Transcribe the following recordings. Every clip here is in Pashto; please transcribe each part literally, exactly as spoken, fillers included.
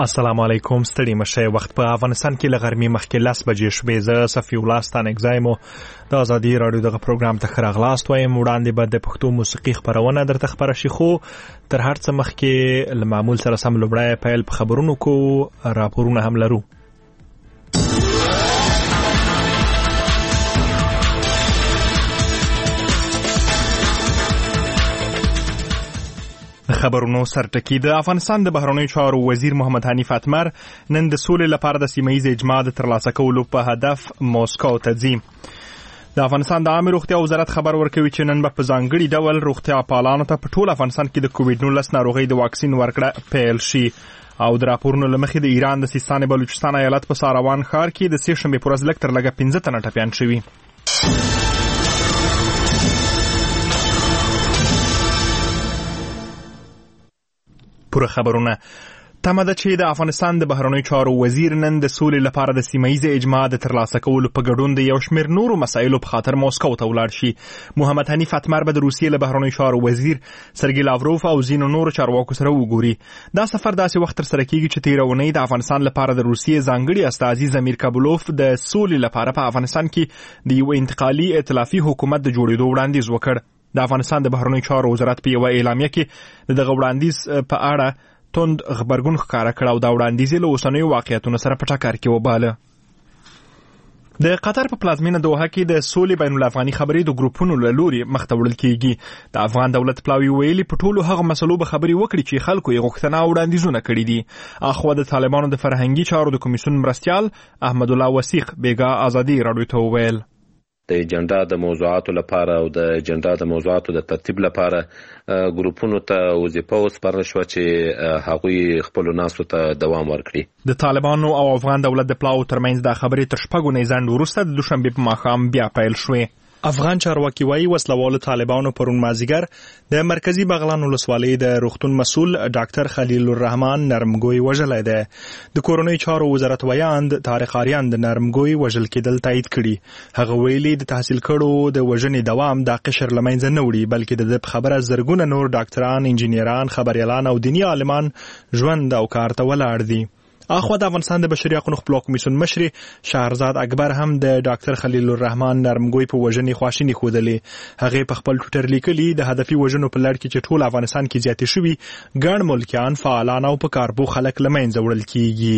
السلام علیکم. ستړي مشه. وخت په افغانستان کې له غرمې مخکې لس بجې شوې. زه صفي الله ستانکزی مو د ازادي راډیو دغه پروګرام ته ښه راغلاست وایم. وړاندې به د پښتو موسیقي خپرونه درته خپره شي، خو تر هر څه مخکې له معمول سره سم لومړی پیل په خبرونو کو راپورونه هم لرو. خبرونو سرټکی. د افغانستان د بهرنیو چارو وزیر محمد حنیف اتمر نن د سولې لپاره د سیمه ییز اجماع د ترلاسه کولو په هدف موسکو ته ځي. د افغانستان د عامه روغتیا وزارت خبر ورکوي چې نن به په ځانګړي ډول روغتیا پالانو ته په ټول افغانستان کې د کووډ نولس ناروغۍ د واکسین ورکړه پیل شي. او د راپورونو له مخې د ایران د سیستان بلوچستان ایالت په ساروان ښار کې د سې شنبې پر ورځ لږ تر لږه پنځه تنه ټپیان شوي. پوره خبرونه. تمه ده چې د افغانستان د بهرنیو چارو وزیر نن د سولې لپاره د سیمه ییز اجماع د ترلاسه کولو په ګډون د یو شمېر نورو مسایلو په خاطر موسکو ته ولاړ شي. محمد حنیف اتمر به د روسیې له بهرنیو چارو وزیر سرګي لاوروف او ځینو نورو چارواکو سره وګوري. دا سفر داسې وخت ترسره کیږي چې تېره اونۍ د افغانستان لپاره د روسیې ځانګړي استازي زمیر کابلوف د سولې لپاره په افغانستان کې د یو انتقالي ائتلافي حکومت د جوړېدو وړاندیز وکړ. د افغانستان د بهرنیو چارو وزارت په یوه اعلامیه کې د دغه وړاندیز په اړه توند خبرګون ښکاره کړ او دا وړاندیز له اوسنیو واقعیتونو سره په ټکر کې وباله. د قطر په پلازمینه دوحه کې د سولې بین الافغاني خبرې د ګروپونو له لوري مخ ته وړل کیږي. د افغان دولت پلاوي ویلي په ټولو هغه مسلو به خبرې وکړي چې خلکو یې غوښتنه او وړاندیزونه کړي دي. اخوا د طالبانو د فرهنګي چارو د کمیسیون مرستیال احمد الله وثیق بیګا ازادي راډیو ته وویل د اجنډا د موضوعاتو لپاره او د اجنډا د موضوعاتو د ترتیب لپاره ګروپونو ته وظیفه وسپارل شو چې هغوی خپل ناسو ته دوام ورکړي. د طالبانو او افغان دولت د پلاو ترمنځ د خبرې تر شپږو نه ځنډ وروسته د دوشنبې په ماښام بیا پیل شوې. افغان چارواکي وايي وسلوالو طالبانو پرون مازیګر د مرکزی بغلان ولسوالۍ د روغتون مسؤل ډاکټر خلیل الرحمن نرمګوی وژلی دی. د کورنۍ چارو وزارت ویاند طارق آریان د نرمګوی وژل کېدل تایید کړي. هغه ویلي د تحصیل کړو د وژنې دوام د قشر له منځه نه وړي، بلکې د دې خبره زرګونه نور ډاکټران، انجینران، خبريالان او دیني عالمان ژوند او کار ته ولاړ دي. اخوا د افغانستان د بشري حقوقو خپلواک کمیسیون مشر شهرزاد اکبر هم د ډاکټر خلیل الرحمن نرمګوی په وژنې خواشیني ښودلې. هغه په خپل ټویټر لیکلي د هدفي وژنو په لړ کې چې ټول افغانستان کې زیاتې شوي ګڼ ملکیان، فعالان او په کاربو خلک له منځه وړل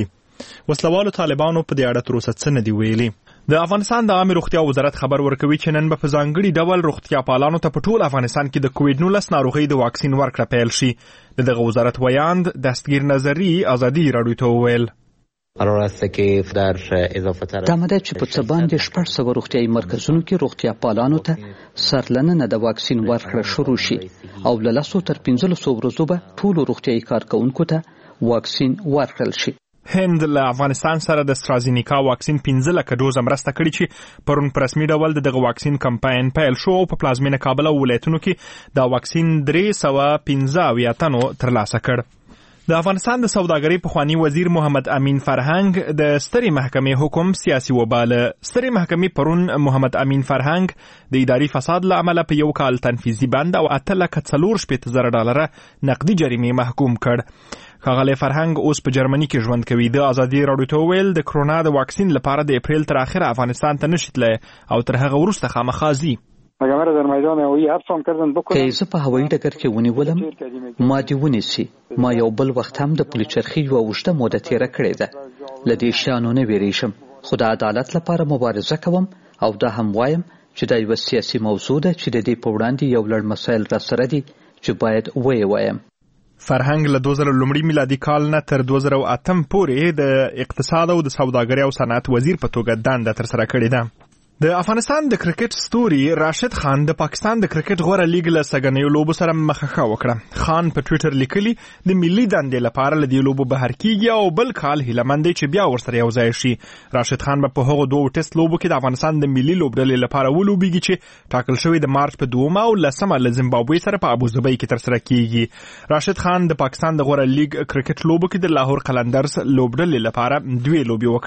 کیږي. وسلوالو طالبانو په دې اړه تر اوسه څه نه دي ویلي. د افغانستان د عامه روغتیا وزارت خبر ورکوي چې نن به په ځانګړي ډول روغتیا پالانو ته په ټول افغانستان کې د کووډ نولس ناروغۍ د واکسین ورکړه پیل شي. د دغه وزارت ویاند دستگیر نظری ازادي راډیو ته وویل قرار است که در اضافه تر دامده چې په څه باندې شپږ سوه روغتیايي مرکزونو کې روغتیا پالانو ته سرلننه د واکسین ورکړه شروع شي او له لسو تر پنځلسو ورځو به ټولو روغتیايي کارکوونکو ته واکسین ورکړل شي. هند له افغانستان سره د استرازینیکا واکسین پنځه لکه ډوزه مرسته کړې چې پرون په رسمي ډول د دغه واکسین کمپاین پیل شو او په پلازمینه کابل او ولایتونو کې دا واکسین درې سوه پنځه اویا تنو ترلاسه کړ. د افغانستان د سوداګرۍ پخوانی وزیر محمد امین فرهنګ د سترې محکمې حکم سیاسي وباله. سترې محکمې پرون محمد امین فرهنګ د اداري فساد له امله په یو کال تنفیذي بند او اته لکه څلور شپېته زره ډالره نقدي جریمې محکوم کړ. ښاغلی فرهنګ اوس په جرمني کې ژوند کوي. د ازادي راډیو ته وویل د کرونا د واکسین لپاره د اپریل تر اخره افغانستان ته نشي تللی او تر هغه وروسته خامخا ځي. اگر در میدان هوایی حبسم کردن بکنم که زه په هوایي ډګر کې ونیولم ما دې ونیسي. ما یو بل وخت هم د پولیچرخي یوه اوږده موده تېره کړې ده. له دې شیانو نه ویرېږم، خو د عدالت لپاره مبارزه کوم او دا هم وایم چې دا یوه سیاسي موضوع ده چې د دې په وړاندې یو لړ مسایل راسره دي چې باید ویې وایم. فرهنګ له دوه زره لومړي میلادي کال نه تر دوه زره اتم پورې د اقتصاد او د سوداګرۍ او صنعت وزیر په توګه دنده ترسره کړې ده. د افغانستان د کرکټ ستوري راشد خان د پاکستان د کرکټ غوره لیګ له سګنیو لوبو سره مخه وکړه. خان په ټویټر لیکلي د ملي دندې لپاره له دې لوبو بهر کیږي او بل کال هیله مند چې بیا ورسره یو ځای شي. راشد خان به په هغو دوه ټیسټ لوبو کې د افغانستان د ملي لوبډلې لپاره ولوبېږي چې ټاکل شوی د مارچ په دومه او لسمه له زیمبابوې سره په ابوظبي کې ترسره کیږي. راشد خان د پاکستان د غوره لیګ کرکټ لوبو کې د لاهور قلندرز لوبډلې لپاره دوه لوبې وکړې.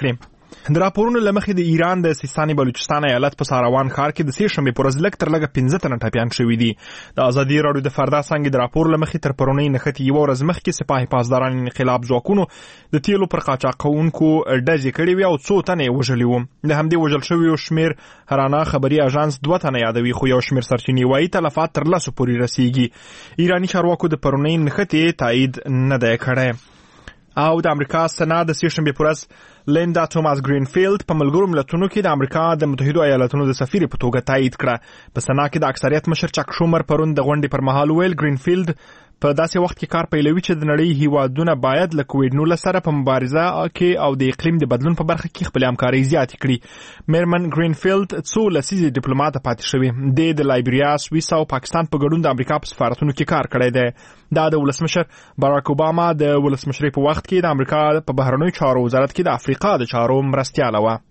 د راپورونو له مخې د ایران د سیستان بلوچستان ایالت په ساروان ښار کې د سې شنبې په ورځ لږ تر لږه پنځه تنه ټپیان شوي دي. د ازادي راډیو د فردا څانګې د راپور له مخې تر پرونۍ نښتې یوه ورځ مخکې سپاه پاسداران انقلاب ځواکونو د تیلو پر قاچاق کوونکو ډزې کړې وې او څو تنه یې وژلي وو. د همدې وژل شویو شمېر هرانا خبري اژانس دوه تنه یادوي، خو یو شمېر سرچینې وایي تلفات تر لسو پورې رسیږي. ایراني چارواکو د پرونۍ نښتې تایید نه دی کړی. او د امریکا سنا د سې شنبې په ورځ لیندا توماس گرینفیلد په ملګرو ملتونو کې د امریکا د متحده ایالاتونو د سفیر په توګه تایید کړه. په سنا کې د اکثریت مشر چک شومر پرون د غونډې پر مهال ویل گرینفیلد په داسې وخت کې کار پیلوي چې د نړۍ هیوادونه باید له کووډ نولس سره په مبارزه کې او د اقلیم د بدلون په برخه کې خپل همکاري زیاتې کړي. میرمن گرینفیلد څو لسیزې ډیپلوماټ پاتې شوې، د لایبریا، سویس او پاکستان په ګډون د امریکا په سفارتونو کې کار کړی دی. دا د ولسمشر باراک اوباما د ولسمشرۍ په وخت کې د امریکا په بهرنیو چارو وزارت کې د افریقا د چارو مرستیاله وه.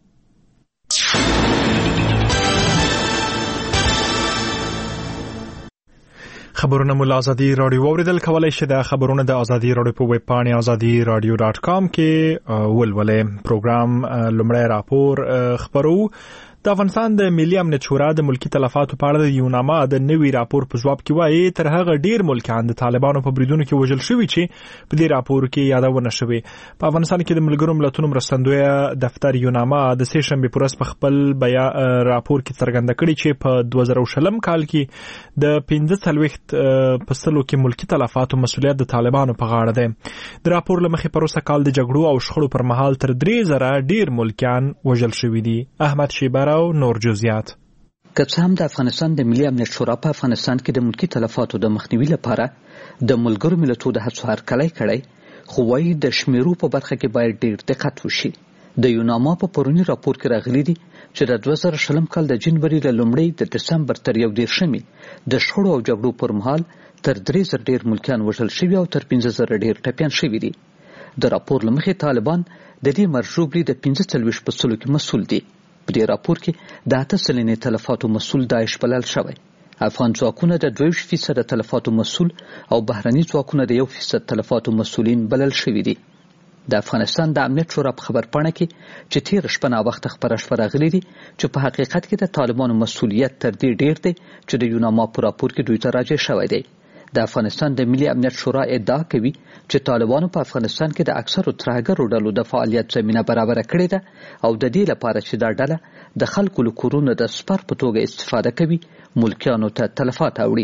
خبرونه مو له ازادي راډیو اوریدل کولای شئ. د خبرونه د ازادي راډیو په ویب پاڼه ازادي راډیو ډاټ کام کې ولولئ. پروګرام لومړی راپور خبرو. د افغانستان د ملي امنیت شورا د ملکی تلفاتو په اړه د یوناما د نوي راپور په ځواب کې وایي تر هغه ډیر ملکیان د طالبانو په بریدونو کې وژل شوي چې په دې راپور کې یادونه شوې. په افغانستان کې د ملګرو ملتونو مرستندویه دفتر یوناما د سې شنبې په ورځ په خپل بیا راپور کې څرګنده کړي چې په دوه زره شلم کال کې د پنځه څلوېښت په سلو کې ملکی تلفاتو مسؤلیت د طالبانو په غاړه دی. د راپور له مخې پروسه کال د جګړو او شخړو پر مهال تر درې زره ډیر ملکیان وژل شوي دي. احمد شیبر او نور جزئیات. که څه هم د افغانستان د ملي امنیت شورا په افغانستان کې د ملکی تلفاتو د مخنیوي لپاره د ملګرو ملتونو د هڅو هرکلی کړی، خو وايي د شمیرو په برخه کې باید ډیر دقت وشي. د یوناما په پرونی راپور کې راغلي دي چې د دوه زره شلم کال د جنوري له لومړۍ د دسمبر تر یو دېرشمې د شخړو او جګړو پر مهال تر درې زره ډیر ملکیان وژل شوي او تر پنځه زره ډیر ټپیان شوي دي. د راپور له مخې طالبان د دې مرجوبلي د پنځه څلوېښت په سلو کې مسؤل دي. په دې راپور کې د اته سلنې تلفاتو مسؤل داعش بلل شوی. افغان ځواکونه د دوه ویشت فیصده تلفاتو مسؤل او بهرني ځواکونه د یو فیصد تلفاتو مسؤلین بلل شوي دي. د افغانستان د امنیت شورا په خبرپاڼه کې چې تیر شپه ناوخته خبره شوه راغلي دي چې په حقیقت کې د طالبانو مسؤلیت تر دې ډیر دی چې د یوناما په راپور کې دوی ته راجع شوی دی. د افغانستان د ملي امنیت شورا ادعا کوي چې طالبانو په افغانستان کې د اکثرو ترهګرو ډلو د فعالیت زمینه برابره کړې ده او د دې لپاره چې دا ډله د خلکو له کورونو د سپر په توګه استفاده کوي ملکیانو ته تلفات اوړي.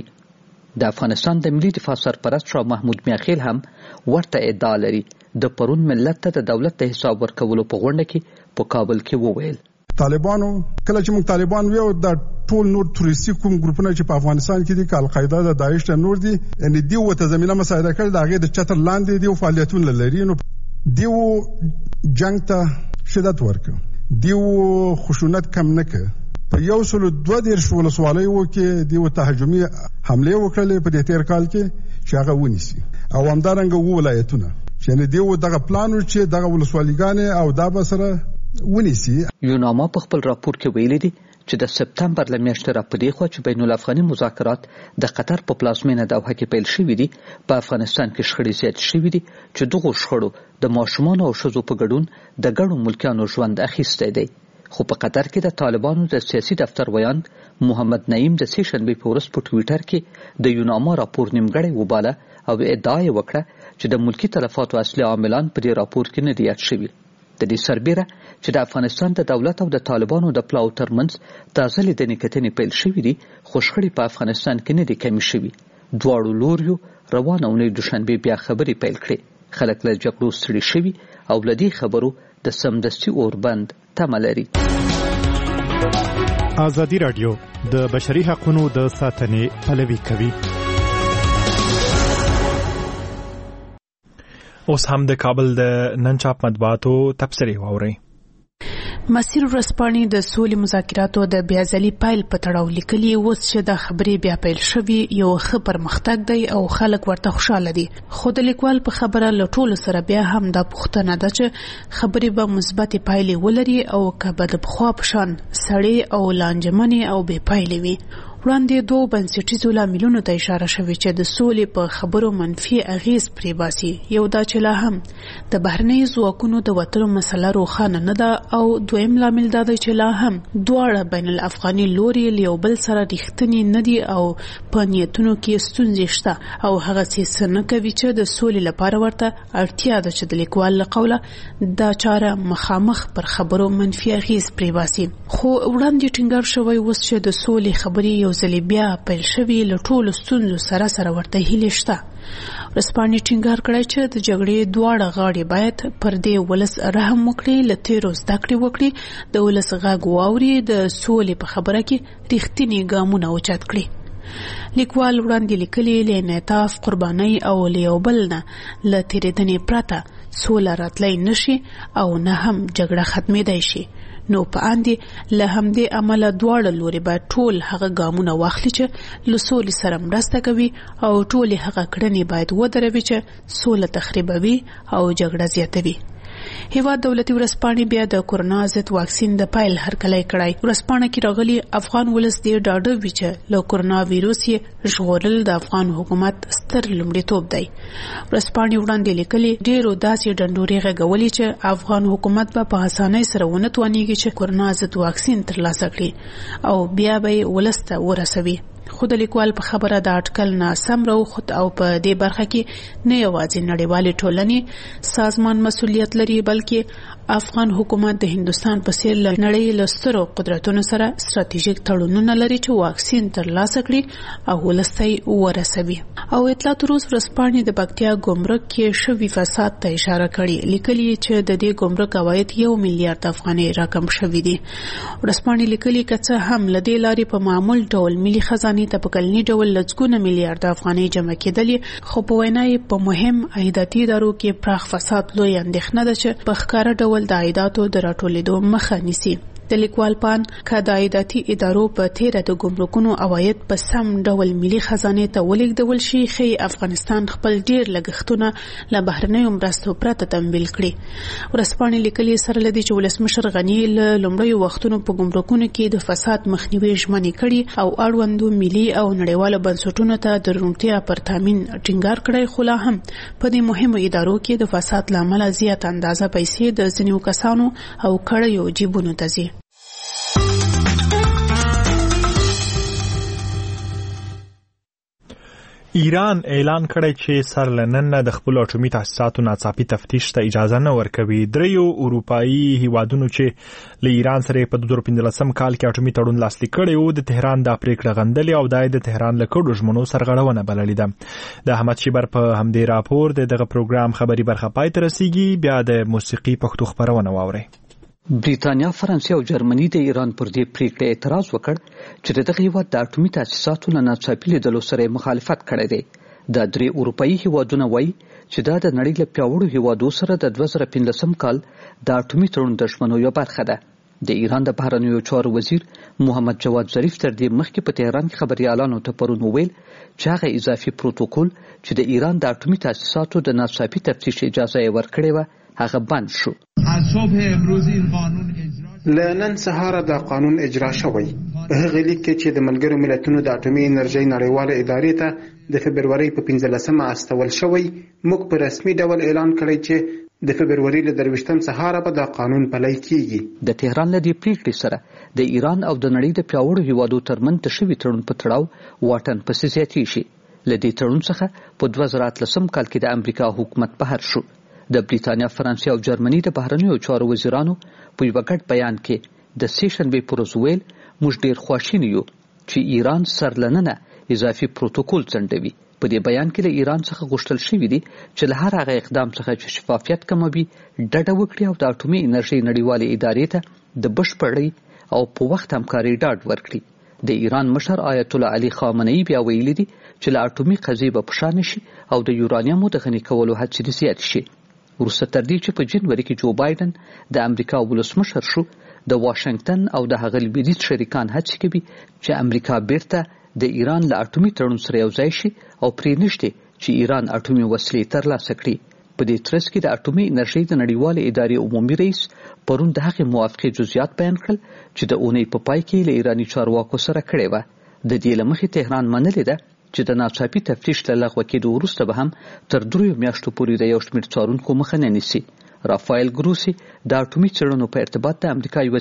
د افغانستان د ملي دفاع سرپرست شاه محمود میاخیل هم ورته ادعا لري. د پرون ملت ته د دولت د حساب ورکولو په غونډه کې په کابل کې وویل طالبانو کله چې موږ طالبان ویو د ټول نور تروریستي کوم ګروپونه چې په افغانستان کې دي کال قاعده د داعش ته نور دي یعنی دیو ته زمينه مساعده کړل د هغه د چتر لاندې دیو فعالیتونه لري نو دیو جنگ ته شدت ورکړ دیو خشونت کم نه کړ په یو سل دوه دیرش ولسوالۍ وکي دیو تهاجمي حمله وکړلې په دې تیر کال کې چې هغه ونیسي او همدارنګه وو ولایتونه چې دیو دغه پلان چې دغه ولسوالیګانې او دا بسره ونیسي. یوناما په خپل راپور کې ویلي دي چې د سپتمبر له میاشتې را پدې خو چې بین الافغاني مذاکرات د قطر په پلازمینه دوحه کې پیل شوي دي په افغانستان کې شخړې زیات شوي دي چې دغه شخړو د ماشومان او ښځو په ګډون د ګڼو ملکیانو ژوند اخیستی دی. خو په قطر کې د طالبانو د سیاسي دفتر ویان محمد نعیم د سې شنبې په ورځ په ټویټر کې د یوناما راپور نیمګړی وباله او ادعا یې وکړه چې د ملکی تلفاتو اصلي عاملان په دې راپور کې نه دي یاد شوي. د دې سربیره چې د افغانستان د دولت او د طالبانو د پلاو ترمنځ تازه لیدنې کتنې پیل شوي دي خو شخړې په افغانستان کې نه دي کمې شوي. دواړو لوریو روانه اونۍ دوشنبې بیا خبرې پیل کړې. خلک له جګړو ستړي شوي او له دې خبرو د سمدستي اوربند تمه لري. ازادي راډیو د بشري حقوقو د ساتنې پلوي کوي. اوس هم د کابل د نن چاپ مطبوعاتو تبصرې واورئ. مسیر ورځپاڼې د سولې مذاکراتو د بیا ځلي پایل په تړاو لیکلي اوس چې د خبرې بیا پیل شوي یو ښه پرمختګ دی او خلک ورته خوشاله دي. خو د لیکوال په خبره له ټولو سره بیا هم دا پوښتنه ده چې خبرې به مثبتې پایلې ولري او که به د پخوا په شان سړې او لانجمنې او بې پایلې وي. وړاندې دوه بنسټیزو لاملونو ته اشاره شوې چې د سولې په خبرو منفي اغیز پرې باسي. یو دا چې لا هم د بهرنیو ځواکونو د وتلو مسله روښانه نه ده او دویم لامل دا دی چې لا هم دواړه بین الافغاني لوري یو بل سره رښتینی نه دي او په نیتونو کې ستونزې شته او هغه څه نه کوي چې د سولې لپاره ورته اړتیا ده چې د لیکوال له قوله دا چاره مخامخ پر خبرو منفي اغیز پرې باسي. خو وړاندې ټینګار شوی اوس چې د سولې خبرې یو ځل بیا پیل شوي له ټولو ستونزو سره سره ورته هیلې شته. ورځپاڼې ټینګار کړی چې د جګړې دواړه غاړې باید پر دې ولس رحم وکړي، له تیرو زده کړې وکړي، د ولس غږ واوري، د سولې په خبره کې رښتیني ګامونه اوچت کړي. لیکوال وړاندې لیکلي له انعطاف، قربانۍ او له یو بل نه له تېرېدنې پرته سوله راتلی نشي او نه هم جګړه ختمېدای شي. نو په اندې له همدې امله دواړه لوري باید ټول هغه ګامونه واخلي چې له سولې سره مرسته کوي او ټولې هغه کړنې باید ودروي چې سوله تخریبوي او جګړه زیاتوي. هیواد دولتي ورځپاڼې بیا د کورونا ضد واکسین د پایل هرکلی کړی. ورځپاڼه کې راغلي افغان ولس دې ډاډه وي چې له کورونا ویروس یې ژغورل د افغان حکومت ستر لومړیتوب دی. ورځپاڼې وړاندې لیکلي ډېرو داسې ډنډورې غږولي چې افغان حکومت به په اسانۍ سره ونه توانیږي چې کورونا ضد واکسین ترلاسه کړي او بیا به یې ولس ته ورسوي. خو د لیکوال په خبره د اټکل ناسم راوخت او په دې برخه کې نه یوازې نړیوالې ټولنې سازمان مسؤلیت لري بلکې افغان حکومت د هندستان په څیر له نړۍ له سترو قدرتونو سره ستراتیژیک تړونونه لري چې واکسین ترلاسه کړي او ولس ته ورسوي. او اطلاعات روز ورځپاڼې د پکتیا ګمرک کې شوي فساد ته اشاره کړې. لیکلي چې د دې ګمرک عواید یو میلیارډ افغانۍ رقم شوي دي. ورځپاڼې لیکلي که څه هم له دې لارې په معمول ډول ملي خزانې ته په کلني ډول لسګونه میلیارډ افغانۍ جمع کېدلې، خو په وینا یې په مهم عایداتي ادارو کې پراخ فساد لوی اندېښنه ده چې په ښکاره ډول د عایداتو د راټولېدو مخه نیسي. د لیکوال پان که د عایداتي ادارو په تیره د ګمرکونو عواید په سم ډول ملي خزانې ته ولېږدول شي، ښایي افغانستان خپل ډېر لګښتونه له بهرنیو مرستو پرته تمویل کړي. ورځپاڼې لیکلي سره له دې چې ولسمشر غني له لومړیو وختونو په ګمرکونو کې د فساد مخنیوي ژمنې کړي او اړوندو ملي او نړیوالو بنسټونو ته د روڼتیا پر تامین ټینګار کړی، خو لا هم په دې مهمو ادارو کې د فساد له امله زیات اندازه پیسې د ځینو کسانو او کړیو جیبونو ته ځي. ایران اعلان کړی چې سر لنن د خپل اټومي تاسیساتو ناڅاپي تفتیش ته اجازه نه ورکوي. دریو اروپایي هیوادونو چې له ایران سره په دوه زره پنځلسم کال کې اټومي تړون لاسلیک کړی و، د تهران د پریکړه غندلې او د تهران له کډو ژمنو سرغړونه بللې ده. د احمد شیبر په همدې راپور د دغه پروګرام خبري برخه پای ته رسیږي. بیا د موسیقي پښتو خبرونه واورئ. بریتانیا، فرانسې او جرمني د ایران پر دې پریکړه اعتراض وکړ چې دغه هیواد د اټومي تاسیساتو له ناڅاپي لیدلو سره مخالفت کړی دی. د درې اروپایي هیوادونو وایي چې دا د نړۍ له پیاوړو هیوادو سره د دوه زره پنځلسم کال د اټومي تړون د ژمنو یوه برخه ده. د ایران د بهرنیو چارو وزیر محمد جواد ظریف تر دې مخکې په تهران کې خبريالانو ته پرون وویل چې هغه اضافي پروتوکول چې د ایران د اټومي تاسیساتو د ناڅاپي تفتیش اجازه یې ورکړې وه هغه بند شو. لنن سهار د قانون اجرا شوی. په هغه لیک کې چې د ملګرو ملتونو د اټومي انرژۍ نړیواله ادارې ته د فبرورۍ په پنځلسمه استول شوی، موږ په رسمي ډول اعلان کړی چې د فبرورۍ له درویشتم سهار به د قانون پلی کیږي. د تهران له دې پریکړې سره د ایران او د نړۍ د پیاوړو هیوادو ترمنځ د شوي تړون په تړاو واټن پسې زیاتې شي. له دې تړون څخه په دوه زره اتلسم کال کې د امریکا حکومت بهر شو. د بریتانیا، فرانسې او جرمني د بهرنیو چارو وزیرانو په یوه ګډ بیان کې د سې شنبې پر ورځ ویل موږ ډېر خواشیني یو چې ایران سر لننه اضافي پروتوکول ځنډوي. په دې بیان کې له ایران څخه غوښتل شوي دي چې له هر هغه اقدام څخه چې شفافیت کموي ډډه وکړي او د اټومي انرژۍ نړیوالې ادارې ته د بشپړۍ او په وخت همکارۍ ډاډ ورکړي. د ایران مشر آیت الله علي خامنه‌ای بیا ویلي دي چې له اټومي قضیې به په شا نشي او د یورانیمو د غني کولو هڅې دې زیاتې شي. وروسته تر دې چې په جنوري کې جو بایدن د امریکا ولسمشر شو، د واشنگټن او د هغه لویدیځ شریکان هڅې کوي چې امریکا بیرته د ایران له اټومي تړون سره یو ځای شي او پرې نشته چې ایران اټومي وسلې ترلاسه کړي. په دې ترڅ کې د اټومي انرژۍ د نړیوالې ادارې عمومي رئیس پرون د هغې موافقې جزئیات بیان کړل چې د اونۍ په پای کې له ایراني چارواکو سره کړې وه. د دې له مخې تهران منلې ده چې د ناڅاپي تفتیش له لغوه کېدو وروسته به هم تر دریو میاشتو پورې د یو شمېر څارونکو مخه نه نیسي. رافایل ګروسي د اټومي څېړنو په ارتباط د امریکا یوه